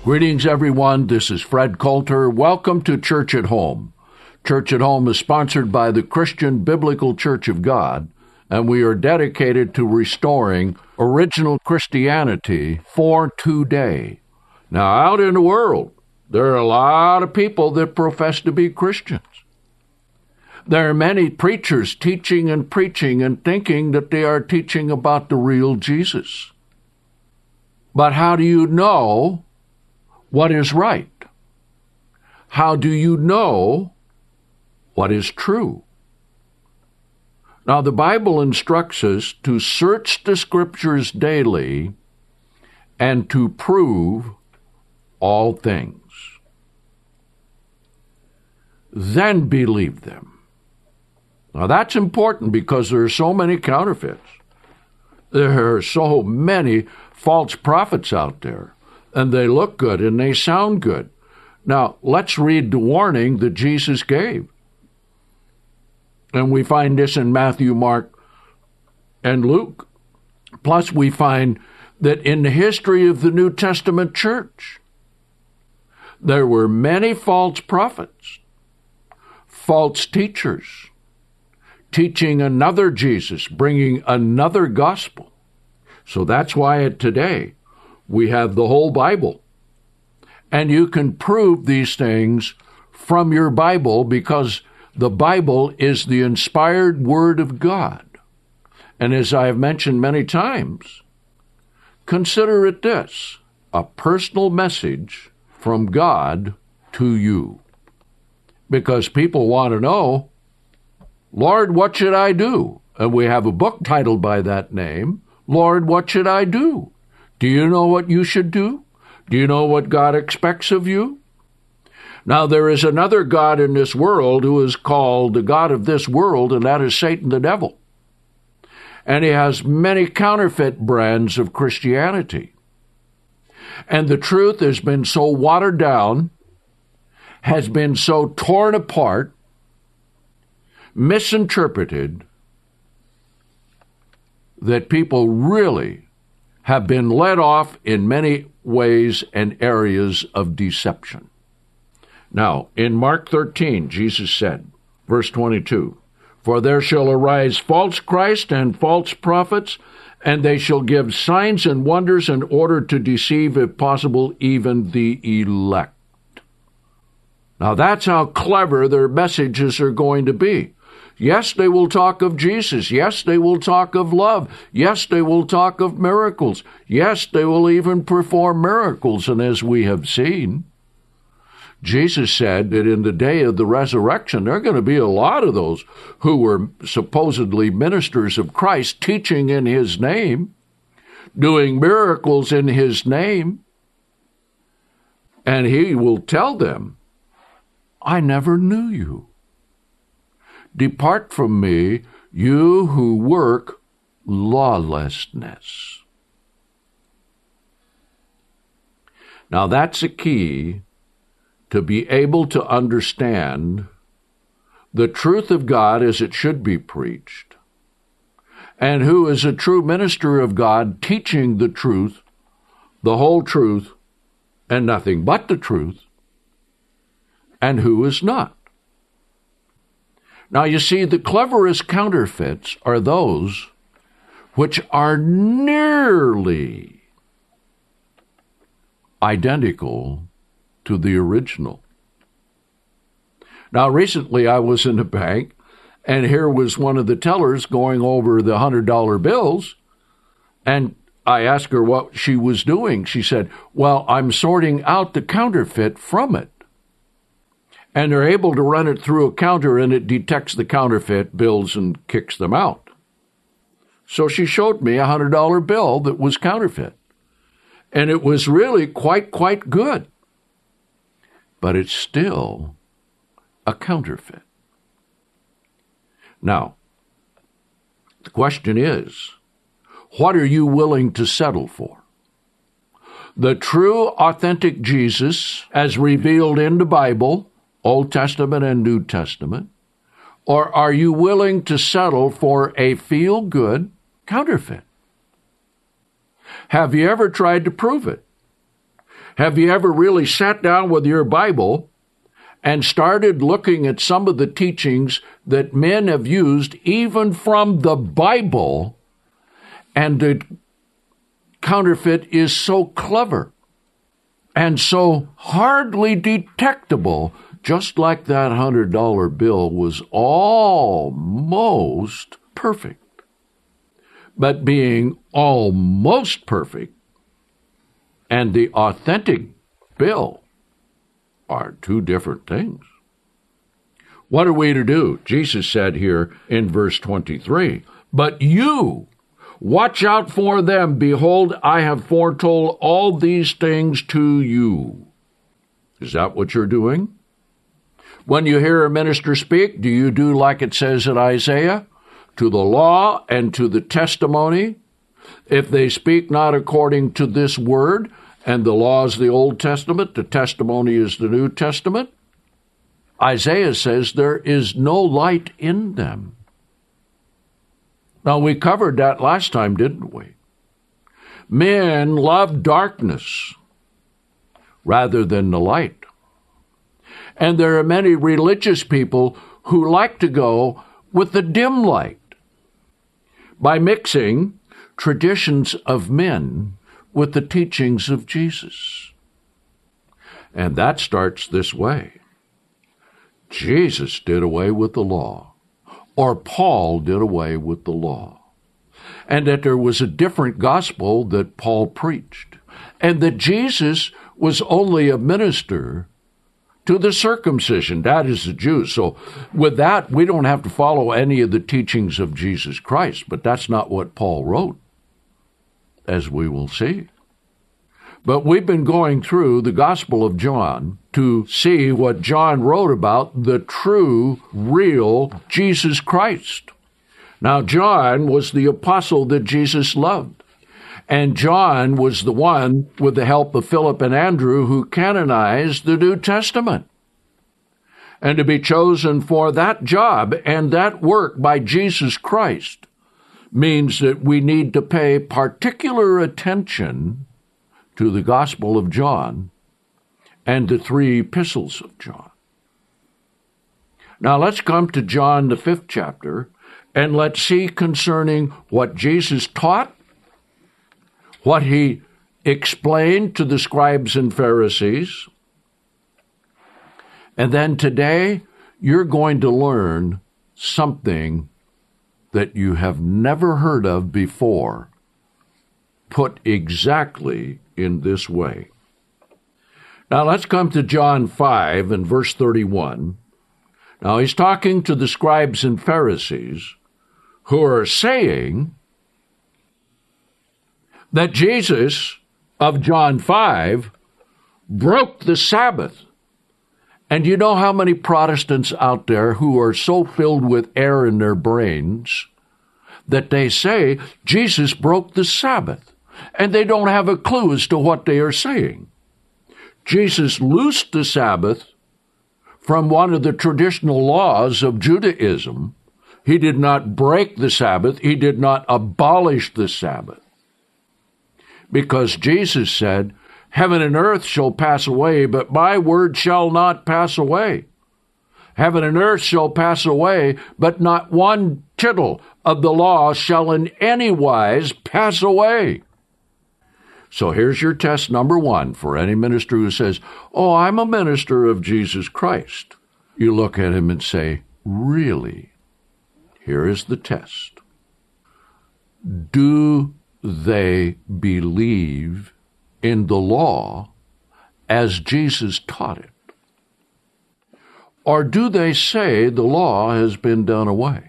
Greetings, everyone. This is Fred Coulter. Welcome to Church at Home. Church at Home is sponsored by the Christian Biblical Church of God, and we are dedicated to restoring original Christianity for today. Now, out in the world, there are a lot of people that profess to be Christians. There are many preachers teaching and preaching and thinking that they are teaching about the real Jesus. But how do you know what is right? How do you know what is true? Now, the Bible instructs us to search the Scriptures daily and to prove all things. Then believe them. Now, that's important because there are so many counterfeits. There are so many false prophets out there, and they look good and they sound good. Now, let's read the warning that Jesus gave. And we find this in Matthew, Mark, and Luke. Plus, we find that in the history of the New Testament church, there were many false prophets, false teachers, teaching another Jesus, bringing another gospel. So that's why today we have the whole Bible. And you can prove these things from your Bible because the Bible is the inspired Word of God. And as I have mentioned many times, consider it this, a personal message from God to you. Because people want to know, Lord, what should I do? And we have a book titled by that name, Lord, what should I do? Do you know what you should do? Do you know what God expects of you? Now, there is another god in this world who is called the god of this world, and that is Satan the devil. And he has many counterfeit brands of Christianity. And the truth has been so watered down, has been so torn apart, misinterpreted, that people really have been led off in many ways and areas of deception. Now, in Mark 13, Jesus said, verse 22, "For there shall arise false Christ and false prophets, and they shall give signs and wonders in order to deceive, if possible, even the elect." Now, that's how clever their messages are going to be. Yes, they will talk of Jesus. Yes, they will talk of love. Yes, they will talk of miracles. Yes, they will even perform miracles. And as we have seen, Jesus said that in the day of the resurrection, there are going to be a lot of those who were supposedly ministers of Christ, teaching in his name, doing miracles in his name. And he will tell them, "I never knew you. Depart from me, you who work lawlessness." Now that's a key to be able to understand the truth of God as it should be preached, and who is a true minister of God teaching the truth, the whole truth, and nothing but the truth, and who is not. Now, you see, the cleverest counterfeits are those which are nearly identical to the original. Now, recently I was in a bank, and here was one of the tellers going over the $100 bills, and I asked her what she was doing. She said, "Well, I'm sorting out the counterfeit from it." And they're able to run it through a counter, and it detects the counterfeit bills and kicks them out. So she showed me a $100 bill that was counterfeit. And it was really quite good. But it's still a counterfeit. Now, the question is, what are you willing to settle for? The true, authentic Jesus, as revealed in the Bible, Old Testament and New Testament, or are you willing to settle for a feel-good counterfeit? Have you ever tried to prove it? Have you ever really sat down with your Bible and started looking at some of the teachings that men have used even from the Bible, and the counterfeit is so clever and so hardly detectable, just like that $100 bill was almost perfect. But being almost perfect and the authentic bill are two different things. What are we to do? Jesus said here in verse 23, "But you, watch out for them. Behold, I have foretold all these things to you." Is that what you're doing? When you hear a minister speak, do you do like it says in Isaiah? To the law and to the testimony, if they speak not according to this word, and the law is the Old Testament, the testimony is the New Testament, Isaiah says there is no light in them. Now, we covered that last time, didn't we? Men love darkness rather than the light. And there are many religious people who like to go with the dim light by mixing traditions of men with the teachings of Jesus. And that starts this way. Jesus did away with the law, or Paul did away with the law, and that there was a different gospel that Paul preached, and that Jesus was only a minister to the circumcision, that is the Jews. So with that, we don't have to follow any of the teachings of Jesus Christ, but that's not what Paul wrote, as we will see. But we've been going through the Gospel of John to see what John wrote about the true, real Jesus Christ. Now, John was the apostle that Jesus loved. And John was the one, with the help of Philip and Andrew, who canonized the New Testament. And to be chosen for that job and that work by Jesus Christ means that we need to pay particular attention to the Gospel of John and the three epistles of John. Now let's come to John, the 5th chapter, and let's see concerning what Jesus taught, what he explained to the scribes and Pharisees. And then today, you're going to learn something that you have never heard of before, put exactly in this way. Now let's come to John 5 and verse 31. Now he's talking to the scribes and Pharisees who are saying that Jesus of John 5 broke the Sabbath. And you know how many Protestants out there who are so filled with air in their brains that they say Jesus broke the Sabbath, and they don't have a clue as to what they are saying. Jesus loosed the Sabbath from one of the traditional laws of Judaism. He did not break the Sabbath. He did not abolish the Sabbath. Because Jesus said, "Heaven and earth shall pass away, but my word shall not pass away. Heaven and earth shall pass away, but not one tittle of the law shall in any wise pass away." So here's your test number one for any minister who says, "Oh, I'm a minister of Jesus Christ." You look at him and say, "Really?" Here is the test. Do they believe in the law as Jesus taught it? Or do they say the law has been done away?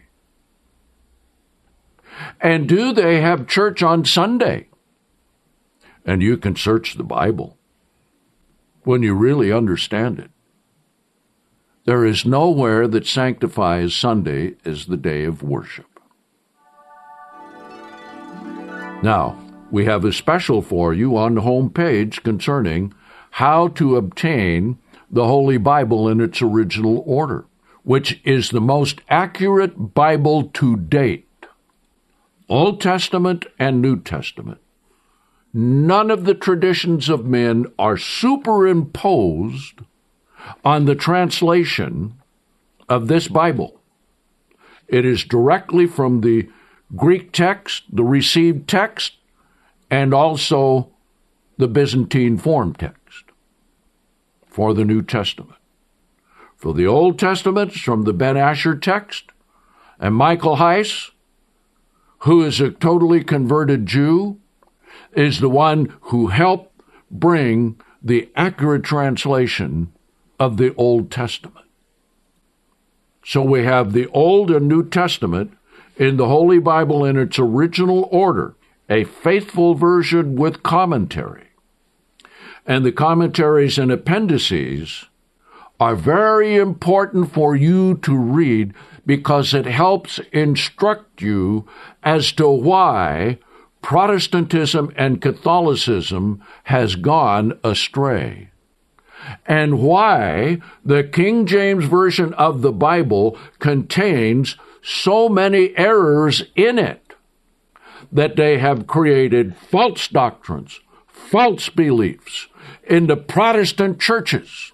And do they have church on Sunday? And you can search the Bible when you really understand it. There is nowhere that sanctifies Sunday as the day of worship. Now, we have a special for you on the home page concerning how to obtain the Holy Bible in its original order, which is the most accurate Bible to date, Old Testament and New Testament. none of the traditions of men are superimposed on the translation of this Bible. It is directly from the Greek text, the received text, and also the Byzantine form text for the New Testament. For the Old Testament, it's from the Ben Asher text, and Michael Heiss, who is a totally converted Jew, is the one who helped bring the accurate translation of the Old Testament. So we have the Old and New Testament in the Holy Bible in its original order, a faithful version with commentary. And the commentaries and appendices are very important for you to read because it helps instruct you as to why Protestantism and Catholicism has gone astray, and why the King James Version of the Bible contains so many errors in it that they have created false doctrines, false beliefs in the Protestant churches.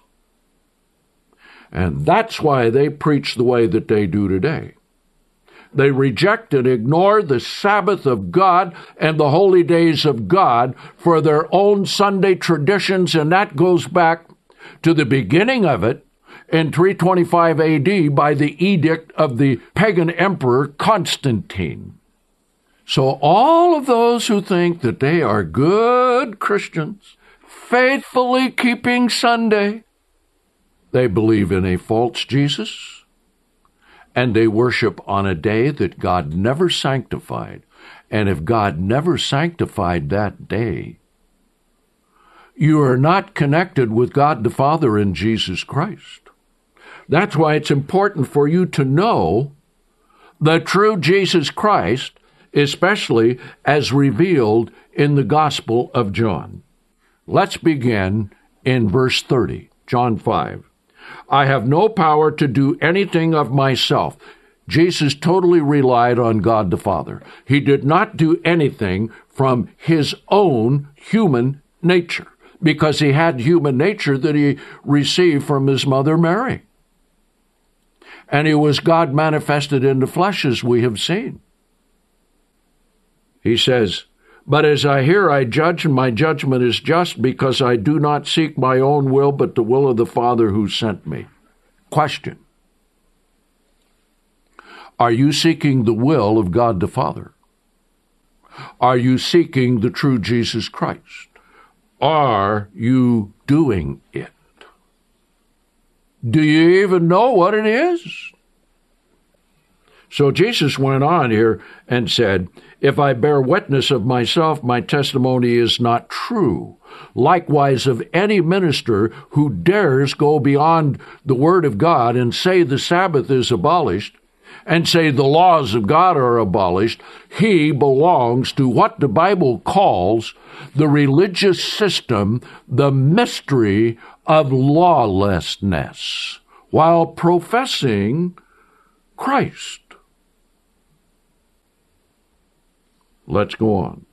And that's why they preach the way that they do today. They reject and ignore the Sabbath of God and the holy days of God for their own Sunday traditions, and that goes back to the beginning of it in 325 AD by the edict of the pagan emperor Constantine. So all of those who think that they are good Christians, faithfully keeping Sunday, they believe in a false Jesus, and they worship on a day that God never sanctified. And if God never sanctified that day, you are not connected with God the Father and Jesus Christ. That's why it's important for you to know the true Jesus Christ, especially as revealed in the Gospel of John. Let's begin in verse 30, John 5. I have no power to do anything of myself. Jesus totally relied on God the Father. He did not do anything from his own human nature, because he had human nature that he received from his mother Mary. And he was God manifested in the flesh, as we have seen. He says, but as I hear, I judge, and my judgment is just, because I do not seek my own will, but the will of the Father who sent me. Question. Are you seeking the will of God the Father? Are you seeking the true Jesus Christ? Are you doing it? Do you even know what it is? So Jesus went on here and said, if I bear witness of myself, my testimony is not true. Likewise, of any minister who dares go beyond the word of God and say the Sabbath is abolished, and say the laws of God are abolished, he belongs to what the Bible calls the religious system, the mystery of lawlessness, while professing Christ. Let's go on.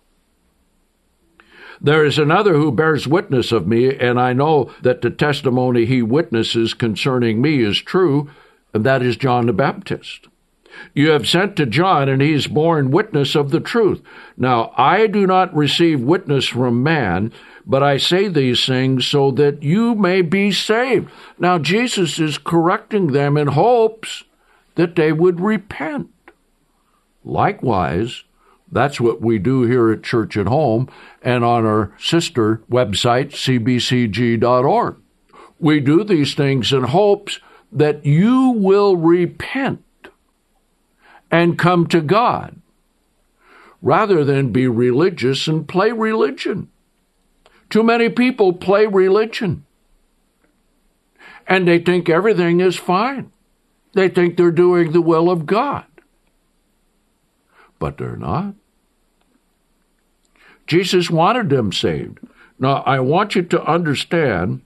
There is another who bears witness of me, and I know that the testimony he witnesses concerning me is true, and that is John the Baptist. You have sent to John, and he is borne witness of the truth. Now, I do not receive witness from man, but I say these things so that you may be saved. Now, Jesus is correcting them in hopes that they would repent. Likewise, that's what we do here at Church at Home and on our sister website, cbcg.org. We do these things in hopes that you will repent and come to God, rather than be religious and play religion. Too many people play religion, and they think everything is fine. They think they're doing the will of God, but they're not. Jesus wanted them saved. Now, I want you to understand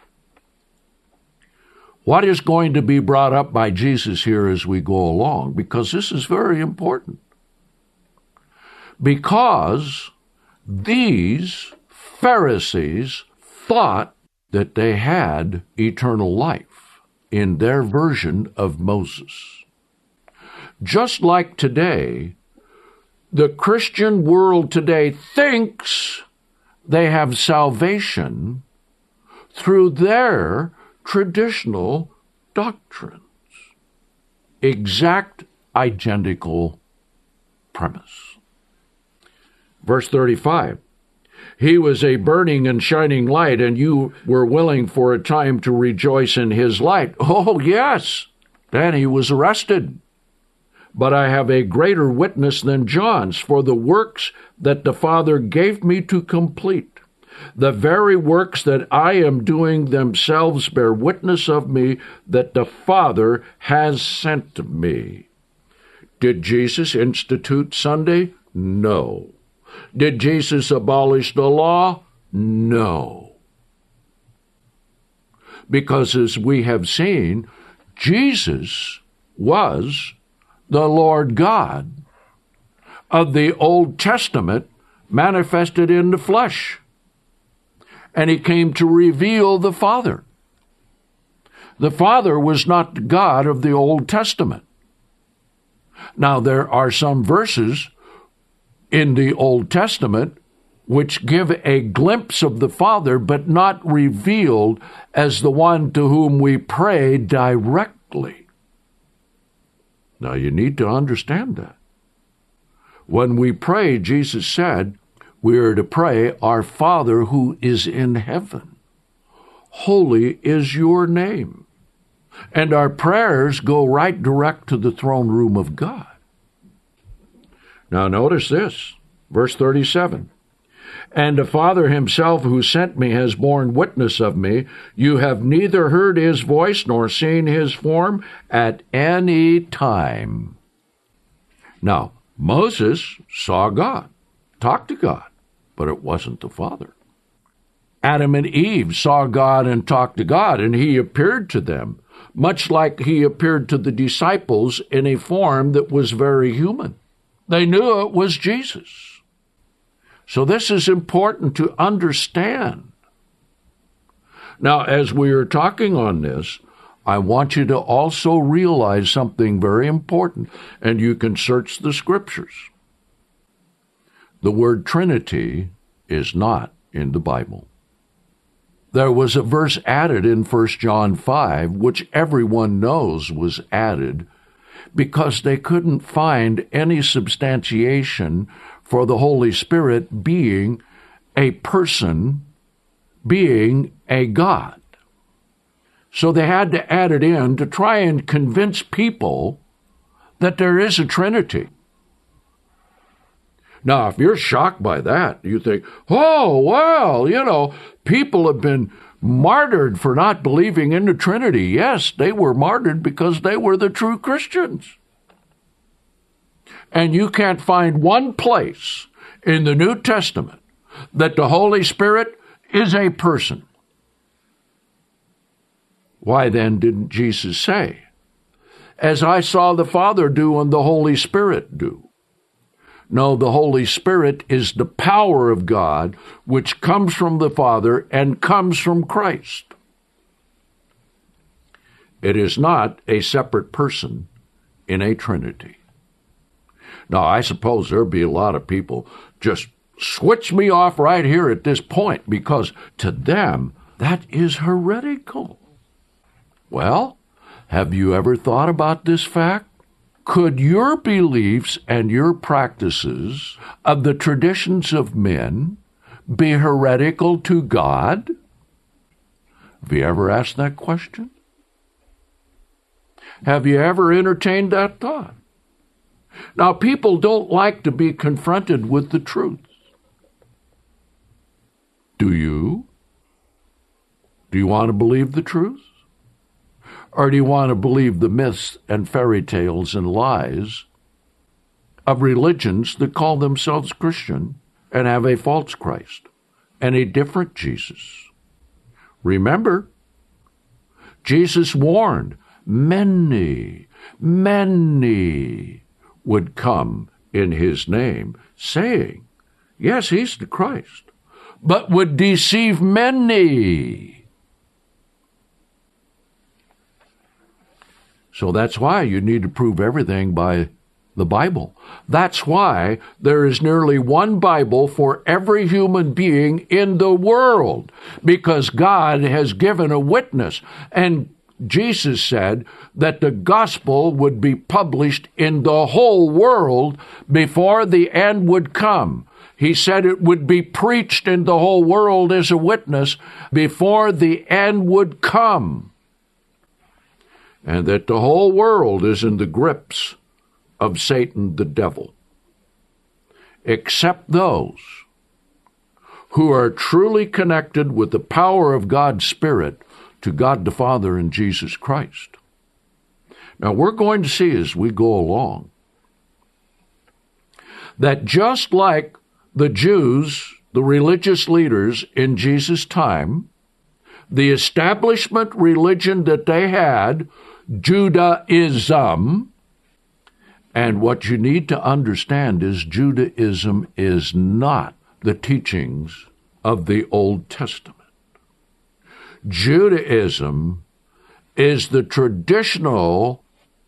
what is going to be brought up by Jesus here as we go along, because this is very important. Because These Pharisees thought that they had eternal life in their version of Moses. Just like today, the Christian world today thinks they have salvation through their traditional doctrines. Exact identical premise. Verse 35, he was a burning and shining light, and you were willing for a time to rejoice in his light. Oh, yes. Then he was arrested. But I have a greater witness than John's, for the works that the Father gave me to complete. The very works that I am doing themselves bear witness of me that the Father has sent me. Did Jesus institute Sunday? No. Did Jesus abolish the law? No. Because as we have seen, Jesus was the Lord God of the Old Testament manifested in the flesh. And he came to reveal the Father. The Father was not the God of the Old Testament. Now, there are some verses in the Old Testament which give a glimpse of the Father, but not revealed as the one to whom we pray directly. Now, you need to understand that. When we pray, Jesus said, we are to pray, our Father who is in heaven. Holy is your name. And our prayers go right direct to the throne room of God. Now notice this, verse 37. And the Father himself who sent me has borne witness of me. You have neither heard his voice nor seen his form at any time. Now, Moses saw God, talked to God, but it wasn't the Father. Adam and Eve saw God and talked to God, and he appeared to them, much like he appeared to the disciples in a form that was very human. They knew it was Jesus. So this is important to understand. Now, as we are talking on this, I want you to also realize something very important, and you can search the Scriptures. The word Trinity is not in the Bible. There was a verse added in 1 John 5, which everyone knows was added, because they couldn't find any substantiation for the Holy Spirit being a person, being a God. So they had to add it in to try and convince people that there is a Trinity. Now, if you're shocked by that, you think, oh, well, people have been martyred for not believing in the Trinity. Yes, they were martyred because they were the true Christians. And you can't find one place in the New Testament that the Holy Spirit is a person. Why then didn't Jesus say, as I saw the Father do and the Holy Spirit do? No, the Holy Spirit is the power of God which comes from the Father and comes from Christ. It is not a separate person in a Trinity. Now, I suppose there'll be a lot of people just switch me off right here at this point, because to them, that is heretical. Well, have you ever thought about this fact? Could your beliefs and your practices of the traditions of men be heretical to God? Have you ever asked that question? Have you ever entertained that thought? Now, people don't like to be confronted with the truth. Do you? Do you want to believe the truth? Or do you want to believe the myths and fairy tales and lies of religions that call themselves Christian and have a false Christ and a different Jesus? Remember, Jesus warned many would come in his name, saying, Yes, he's the Christ, but would deceive many. So that's why you need to prove everything by the Bible. That's why there is nearly one Bible for every human being in the world, because God has given a witness. And Jesus said that the gospel would be published in the whole world before the end would come. He said it would be preached in the whole world as a witness before the end would come. And that the whole world is in the grips of Satan the devil, except those who are truly connected with the power of God's Spirit to God the Father and Jesus Christ. Now, we're going to see as we go along that just like the Jews, the religious leaders in Jesus' time, the establishment religion that they had, Judaism, and what you need to understand is Judaism is not the teachings of the Old Testament. Judaism is the traditional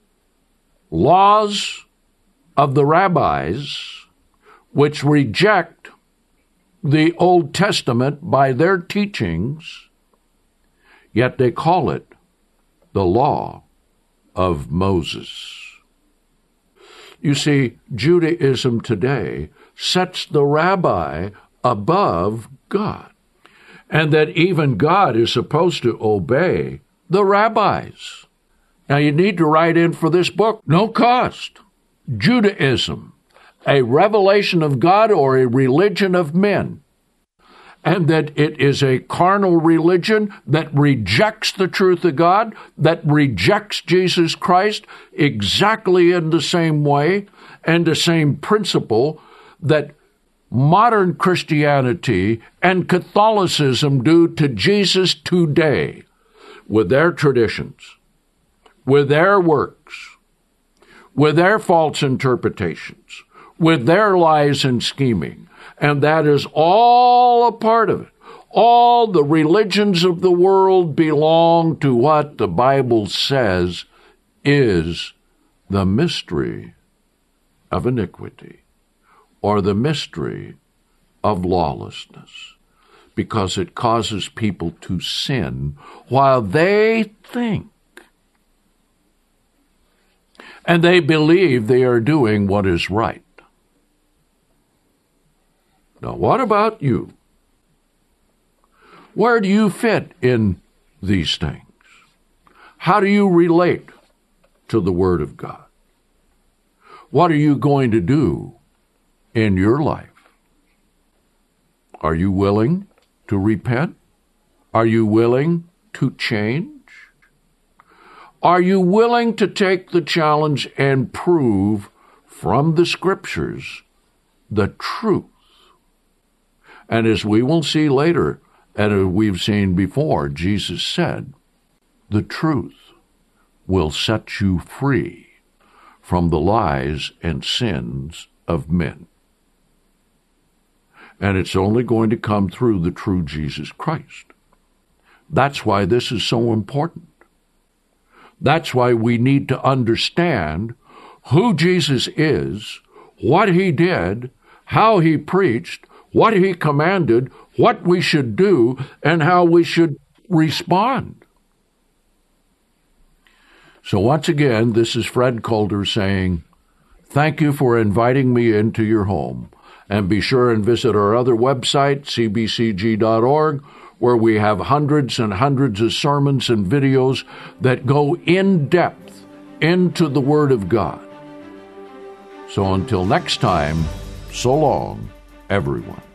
laws of the rabbis which reject the Old Testament by their teachings, yet they call it the law of Moses. You see, Judaism today sets the rabbi above God, and that even God is supposed to obey the rabbis. Now, you need to write in for this book, no cost. Judaism, a revelation of God or a religion of men, and that it is a carnal religion that rejects the truth of God, that rejects Jesus Christ exactly in the same way and the same principle that modern Christianity and Catholicism do to Jesus today, with their traditions, with their works, with their false interpretations, with their lies and scheming. And that is all a part of it. All the religions of the world belong to what the Bible says is the mystery of iniquity, or the mystery of lawlessness, because it causes people to sin while they think and they believe they are doing what is right. Now, what about you? Where do you fit in these things? How do you relate to the Word of God? What are you going to do in your life? Are you willing to repent? Are you willing to change? Are you willing to take the challenge and prove from the Scriptures the truth? And as we will see later, and as we've seen before, Jesus said, the truth will set you free from the lies and sins of men. And it's only going to come through the true Jesus Christ. That's why this is so important. That's why we need to understand who Jesus is, what he did, how he preached, what he commanded, what we should do, and how we should respond. So once again, this is Fred Calder saying, thank you for inviting me into your home. And be sure and visit our other website, cbcg.org, where we have hundreds and hundreds of sermons and videos that go in depth into the Word of God. So until next time, so long, everyone.